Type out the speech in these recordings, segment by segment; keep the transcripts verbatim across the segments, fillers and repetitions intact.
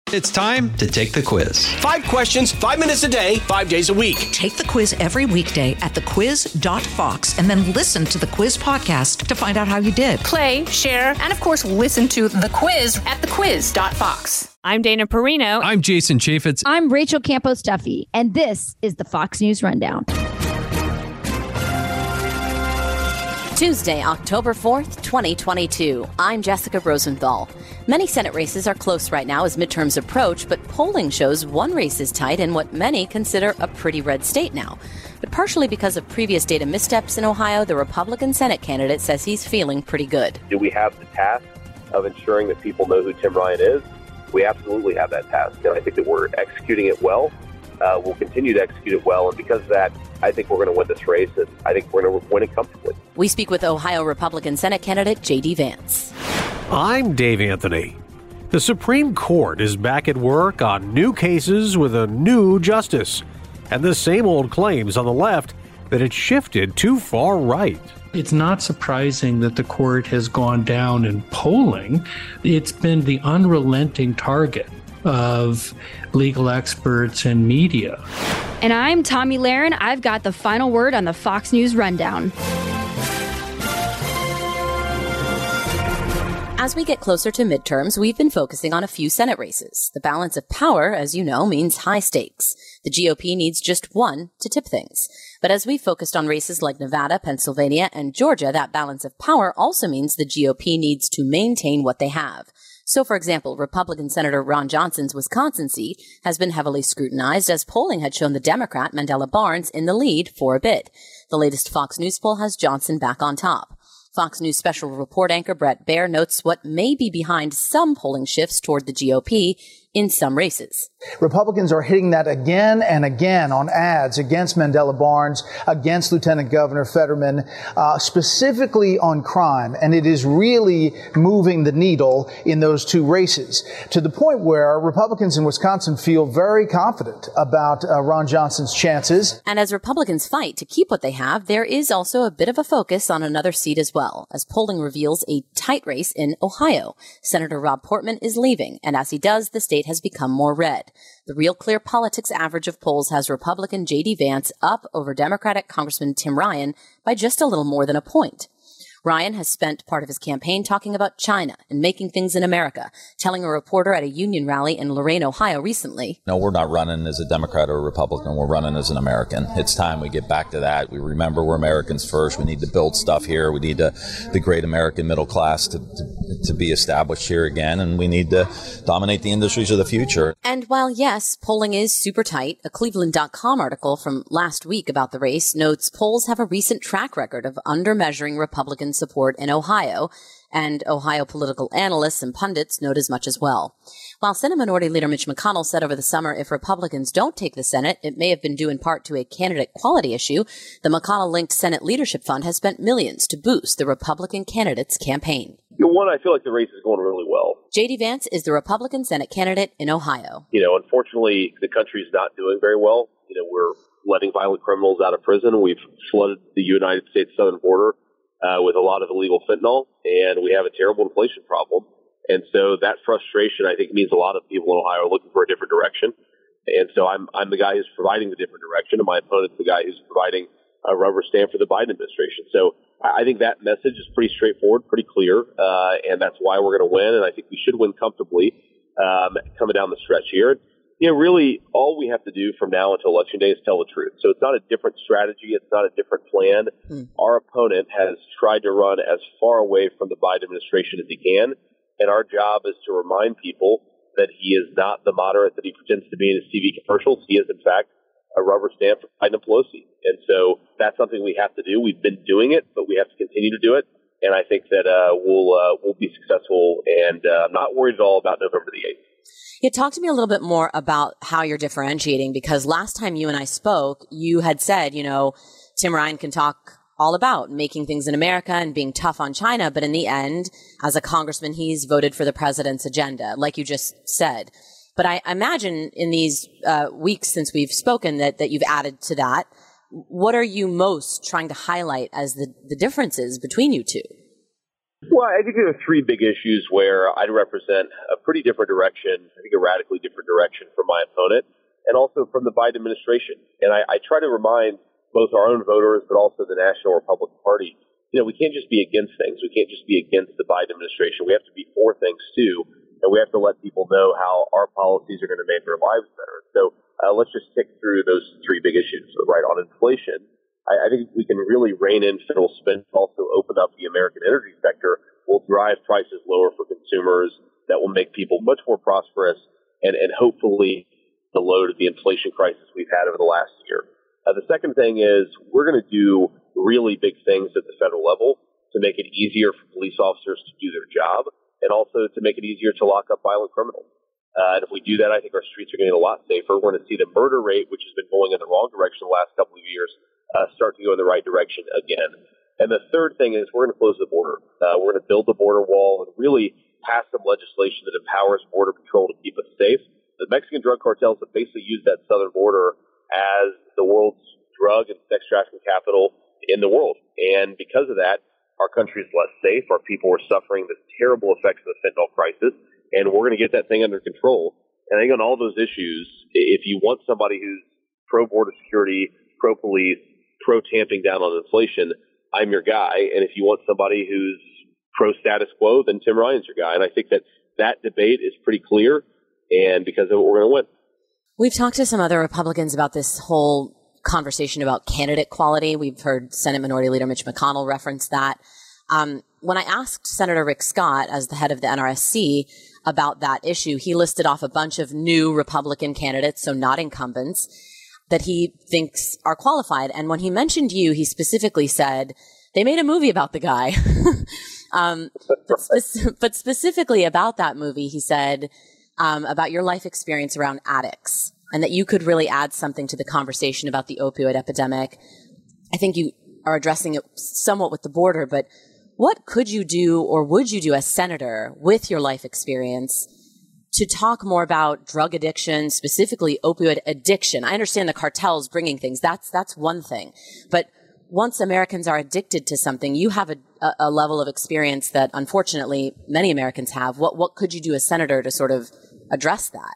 It's time to take the quiz. Five questions, five minutes a day, five days a week. Take the quiz every weekday at the quiz dot fox and then listen to the quiz podcast to find out how you did. Play, share, and of course, listen to the quiz at the quiz dot fox. I'm Dana Perino. I'm Jason Chaffetz. I'm Rachel Campos Duffy, and this is the Fox News Rundown. Tuesday, October fourth, twenty twenty-two. I'm Jessica Rosenthal. Many Senate races are close right now as midterms approach, but polling shows one race is tight in what many consider a pretty red state now. But partially because of previous data missteps in Ohio, the Republican Senate candidate says he's feeling pretty good. Do we have the task of ensuring that people know who Tim Ryan is? We absolutely have that task, and I think that we're executing it well. Uh, we'll continue to execute it well, and because of that, I think we're going to win this race, and I think we're going to win it comfortably. We speak with Ohio Republican Senate candidate J D Vance. I'm Dave Anthony. The Supreme Court is back at work on new cases with a new justice, and the same old claims on the left that it shifted too far right. It's not surprising that the court has gone down in polling. It's been the unrelenting target of legal experts and media. And I'm Tommy Lahren. I've got the final word on the Fox News Rundown. As we get closer to midterms, we've been focusing on a few Senate races. The balance of power, as you know, means high stakes. The G O P needs just one to tip things. But as we focused on races like Nevada, Pennsylvania, and Georgia, that balance of power also means the G O P needs to maintain what they have. So, for example, Republican Senator Ron Johnson's Wisconsin seat has been heavily scrutinized as polling had shown the Democrat Mandela Barnes in the lead for a bit. The latest Fox News poll has Johnson back on top. Fox News special report anchor Bret Baier notes what may be behind some polling shifts toward the G O P in some races. Republicans are hitting that again and again on ads against Mandela Barnes, against Lieutenant Governor Fetterman, uh, specifically on crime. And it is really moving the needle in those two races to the point where Republicans in Wisconsin feel very confident about uh, Ron Johnson's chances. And as Republicans fight to keep what they have, there is also a bit of a focus on another seat as well, as polling reveals a tight race in Ohio. Senator Rob Portman is leaving, and as he does, the state has become more red. The Real Clear Politics average of polls has Republican J D Vance up over Democratic Congressman Tim Ryan by just a little more than a point. Ryan has spent part of his campaign talking about China and making things in America, telling a reporter at a union rally in Lorain, Ohio recently. No, we're not running as a Democrat or a Republican. We're running as an American. It's time we get back to that. We remember we're Americans first. We need to build stuff here. We need to, the great American middle class to, to, to be established here again, and we need to dominate the industries of the future. And while, yes, polling is super tight, a Cleveland dot com article from last week about the race notes polls have a recent track record of undermeasuring Republican support in Ohio, and Ohio political analysts and pundits note as much as well. While Senate Minority Leader Mitch McConnell said over the summer if Republicans don't take the Senate, it may have been due in part to a candidate quality issue, the McConnell-linked Senate Leadership Fund has spent millions to boost the Republican candidate's campaign. You know, one, I feel like the race is going really well. J D Vance is the Republican Senate candidate in Ohio. You know, unfortunately, the country's not doing very well. You know, we're letting violent criminals out of prison. We've flooded the United States southern border Uh, with a lot of illegal fentanyl, and we have a terrible inflation problem. And so that frustration, I think, means a lot of people in Ohio are looking for a different direction. And so I'm I'm the guy who's providing the different direction, and my opponent's the guy who's providing a rubber stamp for the Biden administration. So I think that message is pretty straightforward, pretty clear, uh, and that's why we're going to win, and I think we should win comfortably um, coming down the stretch here. You know, really, all we have to do from now until Election Day is tell the truth. So it's not a different strategy. It's not a different plan. Mm. Our opponent has tried to run as far away from the Biden administration as he can, and our job is to remind people that he is not the moderate that he pretends to be in his T V commercials. He is, in fact, a rubber stamp for Biden and Pelosi. And so that's something we have to do. We've been doing it, but we have to continue to do it. And I think that uh, we'll uh, we'll be successful, and uh, I'm not worried at all about November the eighth. Yeah, talk to me a little bit more about how you're differentiating, because last time you and I spoke, you had said, you know, Tim Ryan can talk all about making things in America and being tough on China, but in the end, as a congressman, he's voted for the president's agenda, like you just said. But I imagine in these uh, weeks since we've spoken that, that you've added to that. What are you most trying to highlight as the, the differences between you two? Well, I think there are three big issues where I represent a pretty different direction, I think a radically different direction from my opponent, and also from the Biden administration. And I, I try to remind both our own voters, but also the National Republican Party, you know, we can't just be against things. We can't just be against the Biden administration. We have to be for things, too. And we have to let people know how our policies are going to make their lives better. So uh, let's just tick through those three big issues. So, right, on inflation, I, I think we can really rein in federal spending, also open up the American energy sector, will drive prices lower for consumers, that will make people much more prosperous, and, and hopefully the load of the inflation crisis we've had over the last year. Uh, the second thing is we're going to do really big things at the federal level to make it easier for police officers to do their job, and also to make it easier to lock up violent criminals. Uh, and if we do that, I think our streets are going to get a lot safer. We're going to see the murder rate, which has been going in the wrong direction the last couple of years, uh, start to go in the right direction again. And the third thing is we're going to close the border. Uh, we're going to build the border wall and really pass some legislation that empowers Border Patrol to keep us safe. The Mexican drug cartels have basically used that southern border as the world's drug and sex trafficking capital in the world. And because of that, our country is less safe. Our people are suffering the terrible effects of the fentanyl crisis, and we're going to get that thing under control. And I think on all those issues, if you want somebody who's pro-border security, pro-police, pro-tamping down on inflation, I'm your guy. And if you want somebody who's pro-status quo, then Tim Ryan's your guy. And I think that that debate is pretty clear, and because of it, we're going to win. We've talked to some other Republicans about this whole conversation about candidate quality. We've heard Senate Minority Leader Mitch McConnell reference that. Um, when I asked Senator Rick Scott, as the head of the N R S C, about that issue, he listed off a bunch of new Republican candidates, so not incumbents, that he thinks are qualified. And when he mentioned you, he specifically said, they made a movie about the guy. um, but, spe- but specifically about that movie, he said, um, about your life experience around addicts, and that you could really add something to the conversation about the opioid epidemic. I think you are addressing it somewhat with the border, but what could you do, or would you do as senator with your life experience, to talk more about drug addiction, specifically opioid addiction? I understand the cartels bringing things. That's, that's one thing. But once Americans are addicted to something, you have a, a level of experience that unfortunately many Americans have. What, what could you do as senator to sort of address that?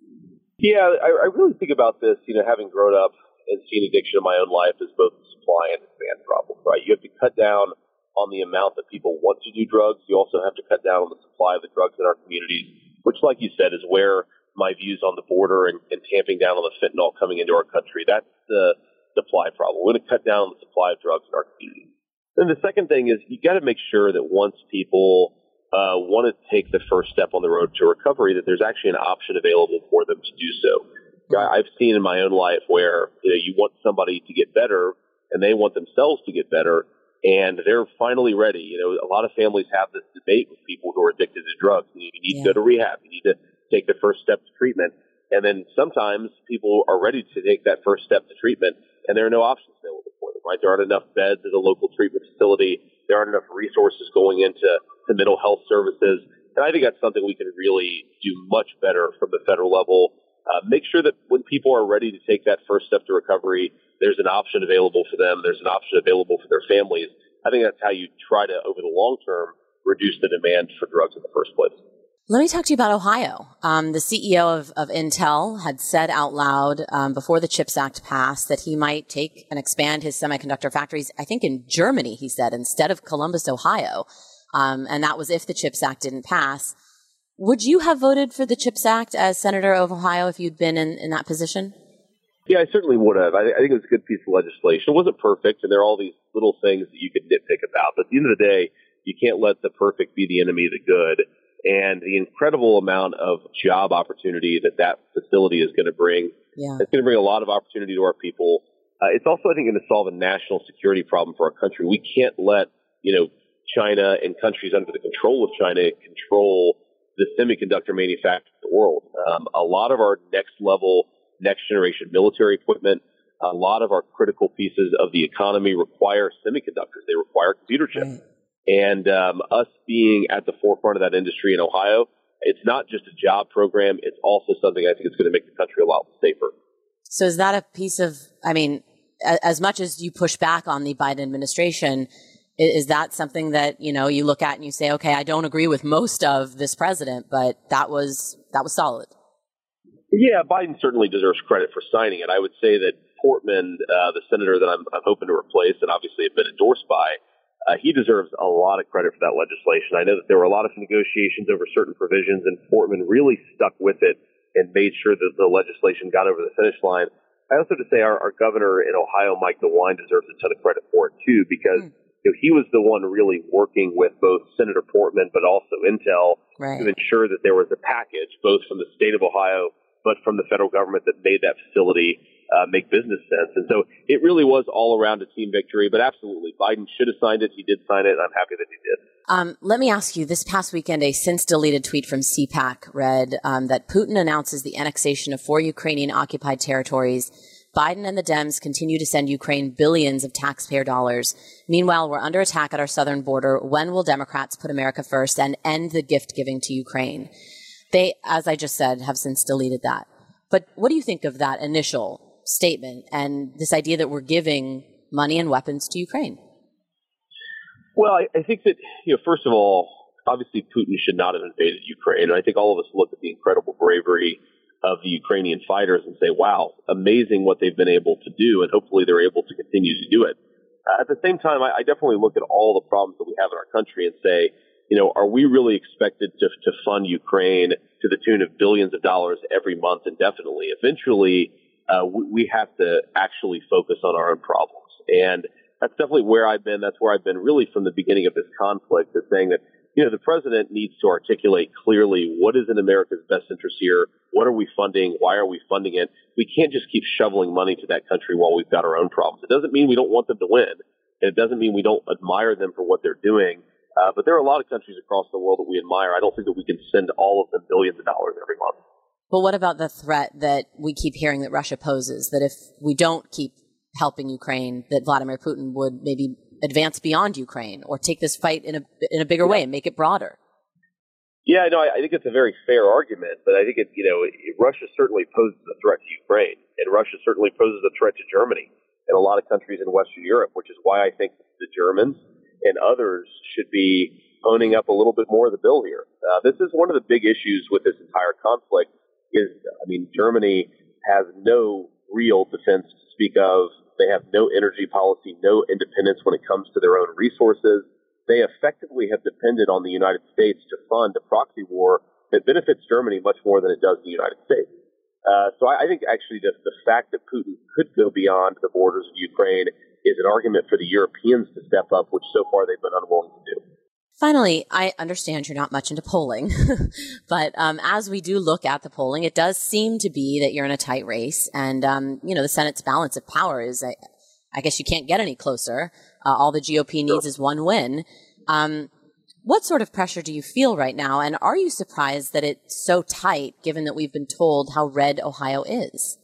Yeah, I, I really think about this, you know, having grown up and seen addiction in my own life as both a supply and demand problem, right? You have to cut down on the amount that people want to do drugs. You also have to cut down on the supply of the drugs in our communities, which, like you said, is where my views on the border and, and tamping down on the fentanyl coming into our country, that's the supply problem. We're going to cut down on the supply of drugs in our communities. Then the second thing is you got to make sure that once people uh, want to take the first step on the road to recovery, that there's actually an option available for them to do so. I've seen in my own life where, you know, you want somebody to get better and they want themselves to get better, and they're finally ready. You know, a lot of families have this debate with people who are addicted to drugs. You need yeah. to go to rehab. You need to take the first step to treatment. And then sometimes people are ready to take that first step to treatment, and there are no options available for them, right? There aren't enough beds at a local treatment facility. There aren't enough resources going into to mental health services. And I think that's something we can really do much better from the federal level. Uh, make sure that when people are ready to take that first step to recovery, there's an option available for them. There's an option available for their families. I think that's how you try to, over the long term, reduce the demand for drugs in the first place. Let me talk to you about Ohio. Um, the C E O of, of Intel had said out loud um, before the CHIPS Act passed that he might take and expand his semiconductor factories, I think in Germany, he said, instead of Columbus, Ohio. Um, and that was if the CHIPS Act didn't pass. Would you have voted for the CHIPS Act as Senator of Ohio if you'd been in, in that position? Yeah, I certainly would have. I, I think it was a good piece of legislation. It wasn't perfect, and there are all these little things that you could nitpick about. But at the end of the day, you can't let the perfect be the enemy of the good. And the incredible amount of job opportunity that that facility is going to bring, yeah. it's going to bring a lot of opportunity to our people. Uh, it's also, I think, going to solve a national security problem for our country. We can't let, you know, China and countries under the control of China control the semiconductor manufacturing of the world. Um, a lot of our next level, next generation military equipment, a lot of our critical pieces of the economy require semiconductors. They require computer chips. Right. And um, us being at the forefront of that industry in Ohio, it's not just a job program. It's also something I think is going to make the country a lot safer. So is that a piece of, I mean, as much as you push back on the Biden administration, Is that something that, you know, you look at and you say, okay, I don't agree with most of this president, but that was that was solid? Yeah, Biden certainly deserves credit for signing it. I would say that Portman, uh, the senator that I'm, I'm hoping to replace and obviously have been endorsed by, uh, he deserves a lot of credit for that legislation. I know that there were a lot of negotiations over certain provisions, and Portman really stuck with it and made sure that the legislation got over the finish line. I also have to say our, our governor in Ohio, Mike DeWine, deserves a ton of credit for it, too, because mm. you know, he was the one really working with both Senator Portman but also Intel right. to ensure that there was a package, both from the state of Ohio but from the federal government, that made that facility uh, make business sense. And so it really was all around a team victory, but absolutely, Biden should have signed it. He did sign it, and I'm happy that he did. Um, let me ask you, this past weekend, a since-deleted tweet from C PAC read um, that Putin announces the annexation of four Ukrainian-occupied territories. Biden and the Dems continue to send Ukraine billions of taxpayer dollars. Meanwhile, we're under attack at our southern border. When will Democrats put America first and end the gift giving to Ukraine? They, as I just said, have since deleted that. But what do you think of that initial statement and this idea that we're giving money and weapons to Ukraine? Well, I, I think that, you know, first of all, obviously Putin should not have invaded Ukraine. And I think all of us look at the incredible bravery of the Ukrainian fighters and say, wow, amazing what they've been able to do. And hopefully they're able to continue to do it. Uh, at the same time, I, I definitely look at all the problems that we have in our country and say, you know, are we really expected to, to fund Ukraine to the tune of billions of dollars every month indefinitely? Eventually, uh, we, we have to actually focus on our own problems. And that's definitely where I've been. That's where I've been really from the beginning of this conflict, is saying that, you know, the president needs to articulate clearly what is in America's best interest here. What are we funding? Why are we funding it? We can't just keep shoveling money to that country while we've got our own problems. It doesn't mean we don't want them to win. And it doesn't mean we don't admire them for what they're doing. Uh, but there are a lot of countries across the world that we admire. I don't think that we can send all of them billions of dollars every month. But what about the threat that we keep hearing that Russia poses, that if we don't keep helping Ukraine, that Vladimir Putin would maybe advance beyond Ukraine or take this fight in a in a bigger way and make it broader? Yeah, no, I, I think it's a very fair argument, but I think it, you know, it, Russia certainly poses a threat to Ukraine, and Russia certainly poses a threat to Germany and a lot of countries in Western Europe, which is why I think the Germans and others should be owning up a little bit more of the bill here. Uh, this is one of the big issues with this entire conflict is, I mean, Germany has no real defense to speak of. They have no energy policy, no independence when it comes to their own resources. They effectively have depended on the United States to fund a proxy war that benefits Germany much more than it does the United States. Uh, so I, I think actually the, the fact that Putin could go beyond the borders of Ukraine is an argument for the Europeans to step up, which so far they've been unwilling to do. Finally, I understand you're not much into polling, but um, as we do look at the polling, it does seem to be that you're in a tight race. And, um, you know, the Senate's balance of power is, I, I guess you can't get any closer. Uh, all the G O P needs is one win. Um, what sort of pressure do you feel right now? And are you surprised that it's so tight, given that we've been told how red Ohio is?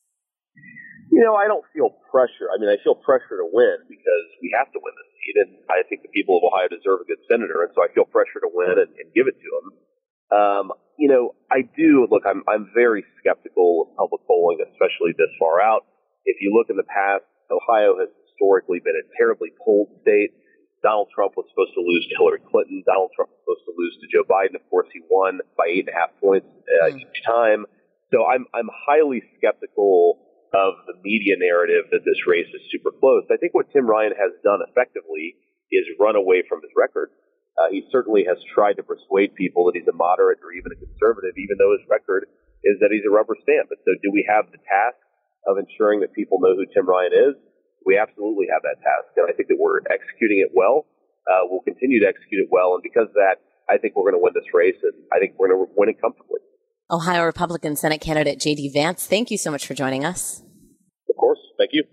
You know, I don't feel pressure. I mean, I feel pressure to win because we have to win this seat, and I think the people of Ohio deserve a good senator, and so I feel pressure to win and, and give it to them. Um, you know, I do, look, I'm, I'm very skeptical of public polling, especially this far out. If you look in the past, Ohio has historically been a terribly polled state. Donald Trump was supposed to lose to Hillary Clinton. Donald Trump was supposed to lose to Joe Biden. Of course, he won by eight and a half points uh, mm. each time. So I'm, I'm highly skeptical of the media narrative that this race is super close. I think what Tim Ryan has done effectively is run away from his record. Uh, he certainly has tried to persuade people that he's a moderate or even a conservative, even though his record is that he's a rubber stamp. And so do we have the task of ensuring that people know who Tim Ryan is? We absolutely have that task. And I think that we're executing it well. Uh, we'll continue to execute it well. And because of that, I think we're going to win this race, and I think we're going to win it comfortably. Ohio Republican Senate candidate J D Vance, thank you so much for joining us. Of course. Thank you.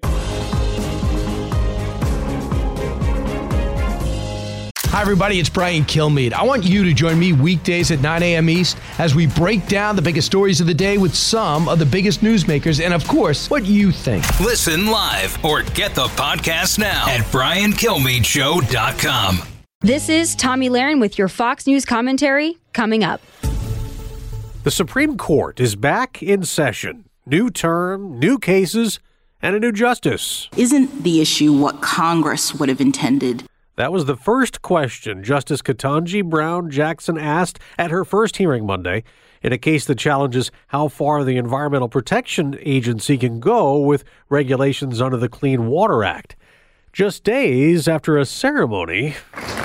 Hi, everybody. It's Brian Kilmeade. I want you to join me weekdays at nine a.m. East as we break down the biggest stories of the day with some of the biggest newsmakers and, of course, what you think. Listen live or get the podcast now at brian kilmeade show dot com. This is Tomi Lahren with your Fox News commentary coming up. The Supreme Court is back in session. New term, new cases, and a new justice. Isn't the issue what Congress would have intended? That was the first question Justice Ketanji Brown Jackson asked at her first hearing Monday in a case that challenges how far the Environmental Protection Agency can go with regulations under the Clean Water Act. Just days after a ceremony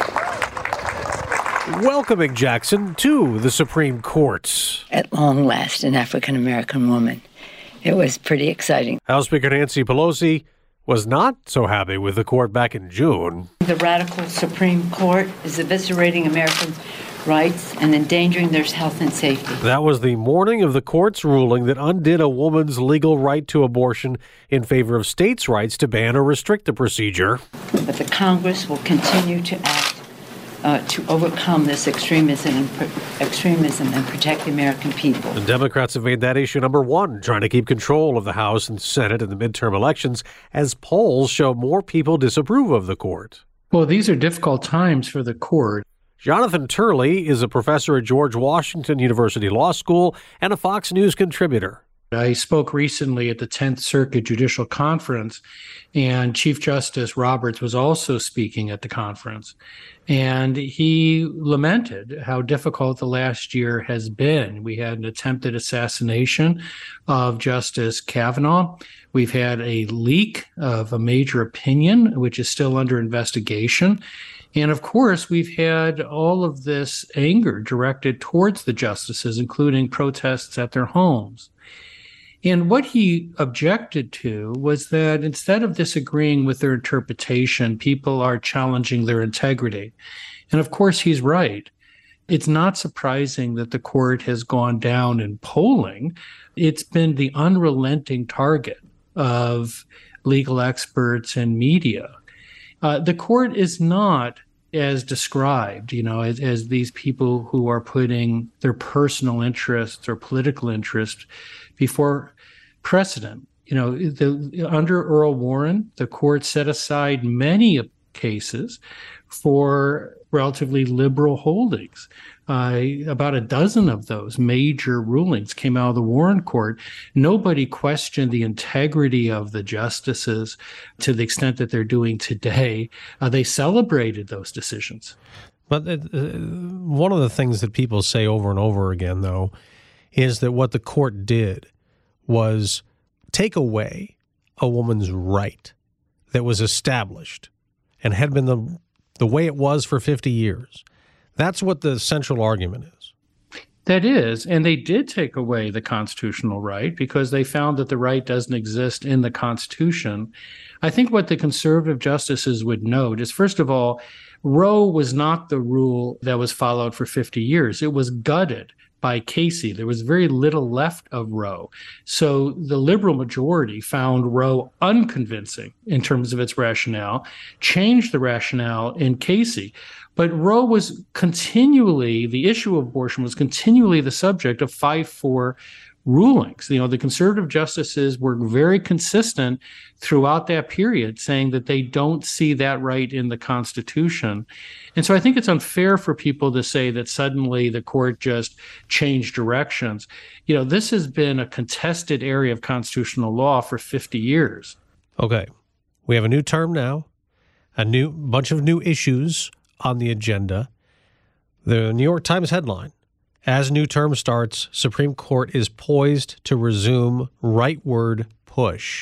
welcoming Jackson to the Supreme Court. At long last, an African-American woman. It was pretty exciting. House Speaker Nancy Pelosi was not so happy with the court back in June. The radical Supreme Court is eviscerating Americans' rights and endangering their health and safety. That was the morning of the court's ruling that undid a woman's legal right to abortion in favor of states' rights to ban or restrict the procedure. But the Congress will continue to act uh, to overcome this extremism and, pr- extremism and protect the American people. The Democrats have made that issue number one, trying to keep control of the House and Senate in the midterm elections as polls show more people disapprove of the court. Well, these are difficult times for the court. Jonathan Turley is a professor at George Washington University Law School and a Fox News contributor. I spoke recently at the tenth Circuit Judicial Conference, and Chief Justice Roberts was also speaking at the conference. And he lamented how difficult the last year has been. We had an attempted assassination of Justice Kavanaugh. We've had a leak of a major opinion, which is still under investigation. And of course, we've had all of this anger directed towards the justices, including protests at their homes. And what he objected to was that instead of disagreeing with their interpretation, people are challenging their integrity. And of course, he's right. It's not surprising that the court has gone down in polling. It's been the unrelenting target of legal experts and media. Uh, the court is not as described, you know, as, as these people who are putting their personal interests or political interests before precedent. You know, the, under Earl Warren, the court set aside many cases for relatively liberal holdings. Uh, about a dozen of those major rulings came out of the Warren court. Nobody questioned the integrity of the justices to the extent that they're doing today. Uh, they celebrated those decisions. But uh, one of the things that people say over and over again, though, is that what the court did was take away a woman's right that was established and had been the the way it was for fifty years. That's what the central argument is. That is, and they did take away the constitutional right because they found that the right doesn't exist in the Constitution. I think what the conservative justices would note is, first of all, Roe was not the rule that was followed for fifty years. It was gutted by Casey. There was very little left of Roe. So the liberal majority found Roe unconvincing in terms of its rationale, changed the rationale in Casey. But Roe was continually, the issue of abortion was continually the subject of five four rulings. You know, the conservative justices were very consistent throughout that period, saying that they don't see that right in the Constitution. And so I think it's unfair for people to say that suddenly the court just changed directions. You know, this has been a contested area of constitutional law for fifty years. Okay. We have a new term now, a new bunch of new issues on the agenda. The New York Times headline: as new term starts, Supreme Court is poised to resume rightward push.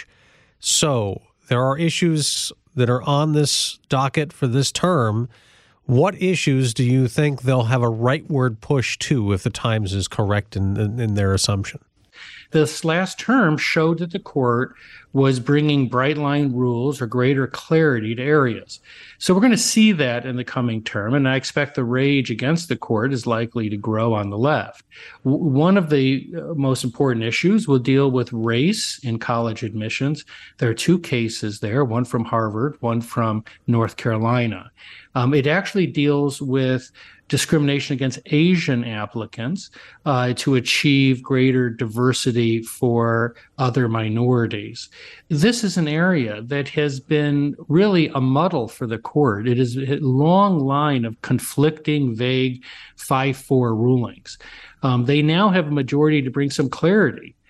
So there are issues that are on this docket for this term. What issues do you think they'll have a rightward push to if the Times is correct in, in, in their assumption? This last term showed that the court was bringing bright line rules or greater clarity to areas. So we're going to see that in the coming term, and I expect the rage against the court is likely to grow on the left. W- one of the most important issues will deal with race in college admissions. There are two cases there, one from Harvard, one from North Carolina. Um, it actually deals with discrimination against Asian applicants uh, to achieve greater diversity for other minorities. This is an area that has been really a muddle for the court. It is a long line of conflicting, vague five four rulings. Um, they now have a majority to bring some clarity.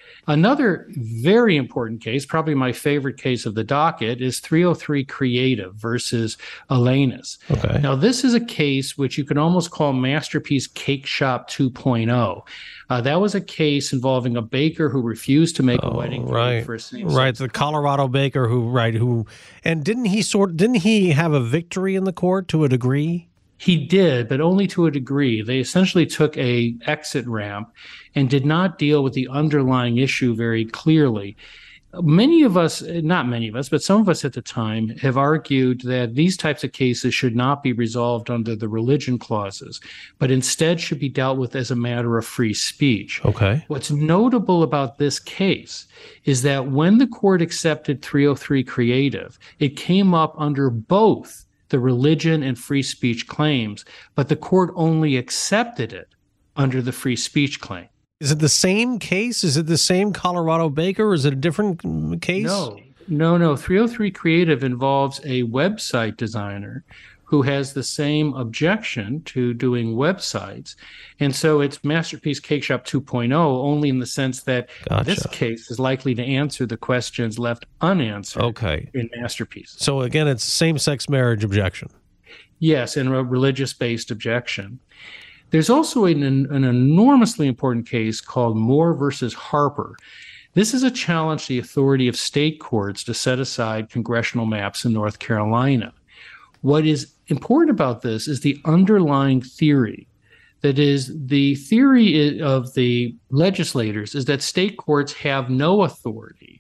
Another very important case, probably my favorite case of the docket, is three oh three Creative versus Elenis. Okay. Now, this is a case which you can almost call Masterpiece Cake Shop two point oh. Uh, that was a case involving a baker who refused to make oh, a wedding cake right. for a same Right, the Colorado baker who, right, who, and didn't he sort, didn't he have a victory in the court to a degree? He did, but only to a degree. They essentially took a exit ramp and did not deal with the underlying issue very clearly. Many of us, not many of us, but some of us at the time have argued that these types of cases should not be resolved under the religion clauses, but instead should be dealt with as a matter of free speech. Okay. What's notable about this case is that when the court accepted three oh three Creative, it came up under both the religion and free speech claims, but the court only accepted it under the free speech claim. Is it the same case? Is it the same Colorado baker, or is it a different case? No, no, no. three oh three Creative involves a website designer who has the same objection to doing websites. And so it's Masterpiece Cake Shop two point oh, only in the sense that Gotcha. This case is likely to answer the questions left unanswered okay. in Masterpiece. So again, it's same-sex marriage objection. Yes, and a religious-based objection. There's also an, an enormously important case called Moore versus Harper. This is a challenge to the authority of state courts to set aside congressional maps in North Carolina. What is important about this is the underlying theory. That is, the theory of the legislators is that state courts have no authority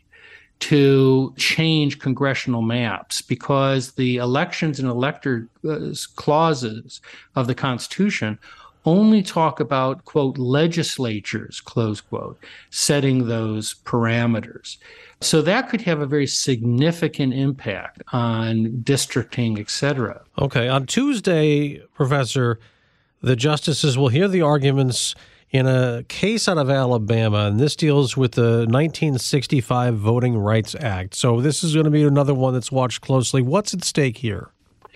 to change congressional maps because the elections and elector uh, clauses of the Constitution only talk about, quote, legislatures, close quote, setting those parameters. So that could have a very significant impact on districting, et cetera. Okay. On Tuesday, Professor, the justices will hear the arguments in a case out of Alabama, and this deals with the nineteen sixty-five Voting Rights Act. So this is going to be another one that's watched closely. What's at stake here?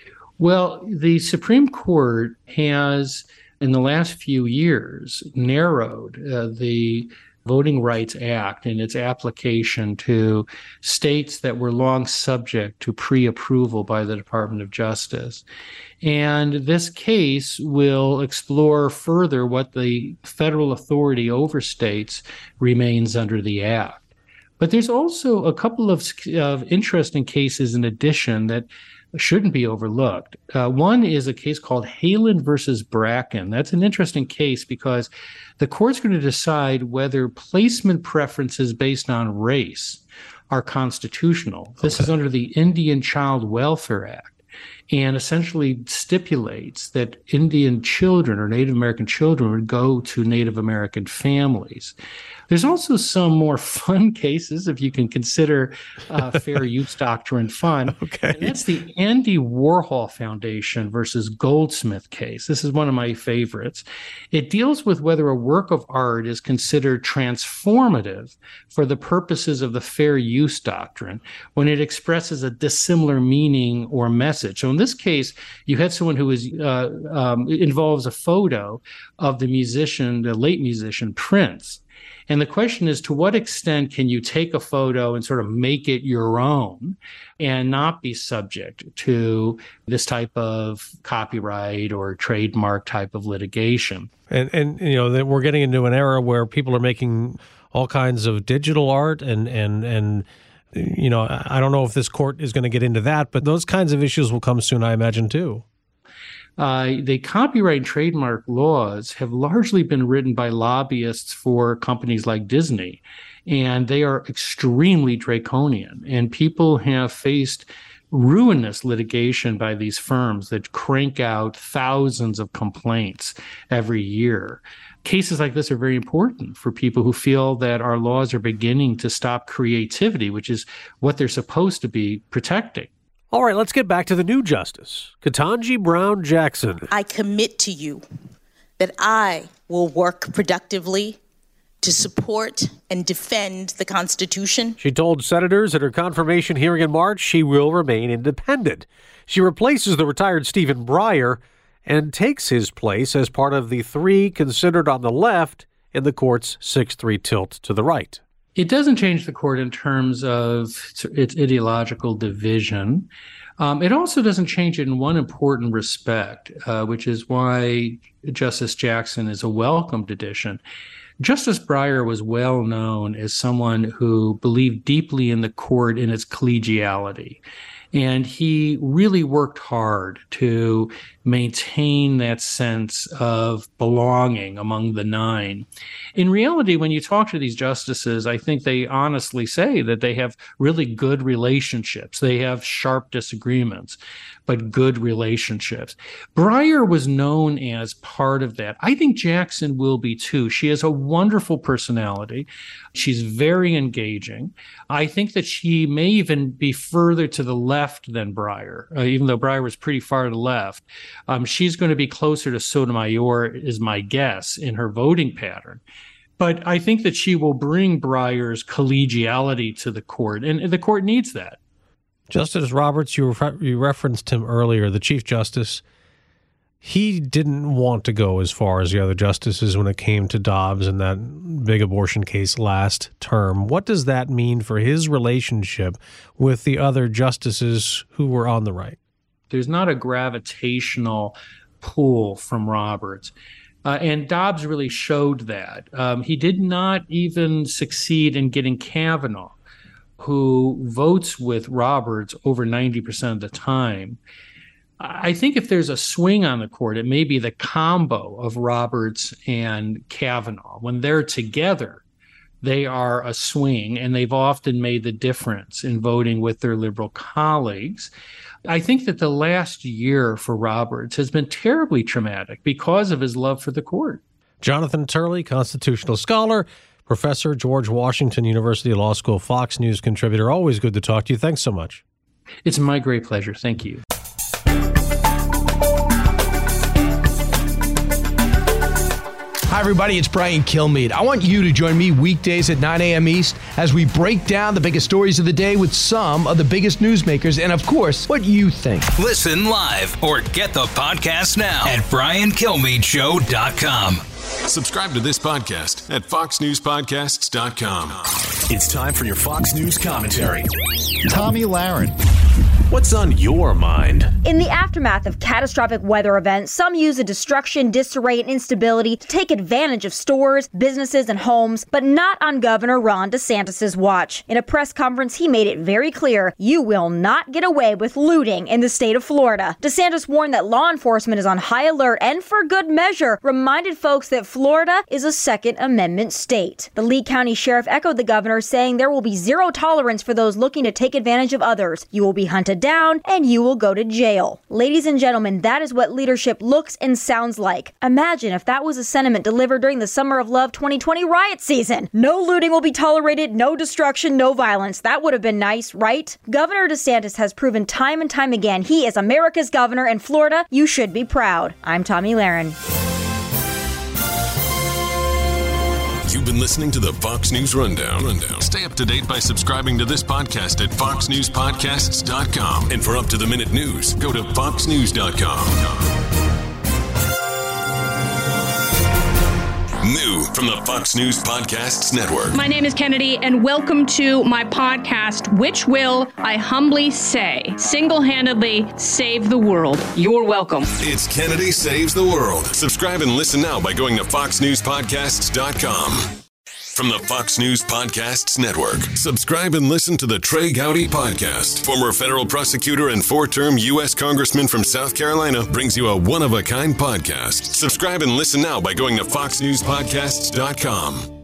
Well, the Supreme Court has, in the last few years, narrowed uh, the Voting Rights Act and its application to states that were long subject to pre-approval by the Department of Justice. And this case will explore further what the federal authority over states remains under the Act. But there's also a couple of, of interesting cases in addition that shouldn't be overlooked. Uh, one is a case called Halen versus Bracken. That's an interesting case because the court's going to decide whether placement preferences based on race are constitutional. This okay. is under the Indian Child Welfare Act and essentially stipulates that Indian children or Native American children would go to Native American families. There's also some more fun cases, if you can consider uh, fair use doctrine fun. Okay. And that's the Andy Warhol Foundation versus Goldsmith case. This is one of my favorites. It deals with whether a work of art is considered transformative for the purposes of the fair use doctrine when it expresses a dissimilar meaning or message. So in this case, you had someone who was uh, um, involves a photo of the musician, the late musician Prince. And the question is, to what extent can you take a photo and sort of make it your own and not be subject to this type of copyright or trademark type of litigation? And, and you know, we're getting into an era where people are making all kinds of digital art and, and, and you know, I don't know if this court is going to get into that, but those kinds of issues will come soon, I imagine, too. Uh, the copyright and trademark laws have largely been written by lobbyists for companies like Disney, and they are extremely draconian. And people have faced ruinous litigation by these firms that crank out thousands of complaints every year. Cases like this are very important for people who feel that our laws are beginning to stop creativity, which is what they're supposed to be protecting. All right, let's get back to the new justice, Ketanji Brown Jackson. I commit to you that I will work productively to support and defend the Constitution. She told senators at her confirmation hearing in March she will remain independent. She replaces the retired Stephen Breyer and takes his place as part of the three considered on the left in the court's six three tilt to the right. It doesn't change the court in terms of its ideological division. Um, it also doesn't change it in one important respect, uh, which is why Justice Jackson is a welcomed addition. Justice Breyer was well known as someone who believed deeply in the court in its collegiality. And he really worked hard to maintain that sense of belonging among the nine. In reality, when you talk to these justices, I think they honestly say that they have really good relationships. They have sharp disagreements, but good relationships. Breyer was known as part of that. I think Jackson will be too. She has a wonderful personality. She's very engaging. I think that she may even be further to the left than Breyer, uh, even though Breyer was pretty far to the left. Um, she's going to be closer to Sotomayor, is my guess, in her voting pattern. But I think that she will bring Breyer's collegiality to the court, and the court needs that. Justice Roberts, you, re- you referenced him earlier, the Chief Justice. He didn't want to go as far as the other justices when it came to Dobbs and that big abortion case last term. What does that mean for his relationship with the other justices who were on the right? There's not a gravitational pull from Roberts. Uh, and Dobbs really showed that. Um, he did not even succeed in getting Kavanaugh, who votes with Roberts over ninety percent of the time. I think if there's a swing on the court, it may be the combo of Roberts and Kavanaugh. When they're together, they are a swing, and they've often made the difference in voting with their liberal colleagues. I think that the last year for Roberts has been terribly traumatic because of his love for the court. Jonathan Turley, constitutional scholar, professor, George Washington University Law School, Fox News contributor. Always good to talk to you. Thanks so much. It's my great pleasure. Thank you. Hi, everybody. It's Brian Kilmeade. I want you to join me weekdays at nine a.m. East as we break down the biggest stories of the day with some of the biggest newsmakers and, of course, what you think. Listen live or get the podcast now at brian kilmeade show dot com. Subscribe to this podcast at fox news podcasts dot com. It's time for your Fox News commentary. Tomi Lahren. What's on your mind? In the aftermath of catastrophic weather events, some use the destruction, disarray, and instability to take advantage of stores, businesses, and homes, but not on Governor Ron DeSantis' watch. In a press conference, he made it very clear, you will not get away with looting in the state of Florida. DeSantis warned that law enforcement is on high alert and, for good measure, reminded folks that Florida is a Second Amendment state. The Lee County Sheriff echoed the governor, saying there will be zero tolerance for those looking to take advantage of others. You will be hunted down and you will go to jail. Ladies and gentlemen, that is what leadership looks and sounds like. Imagine if that was a sentiment delivered during the Summer of Love twenty twenty riot season. No looting will be tolerated, no destruction, no violence. That would have been nice, right? Governor DeSantis has proven time and time again he is America's governor, and Florida, you should be proud. I'm Tomi Lahren. You've been listening to the Fox News Rundown. Rundown. Stay up to date by subscribing to this podcast at fox news podcasts dot com. And for up-to-the-minute news, go to fox news dot com. New from the Fox News Podcasts Network. My name is Kennedy, and welcome to my podcast, which will, I humbly say, single-handedly save the world. You're welcome. It's Kennedy Saves the World. Subscribe and listen now by going to fox news podcasts dot com. From the Fox News Podcasts Network, subscribe and listen to the Trey Gowdy Podcast. Former federal prosecutor and four-term U S Congressman from South Carolina brings you a one-of-a-kind podcast. Subscribe and listen now by going to fox news podcasts dot com.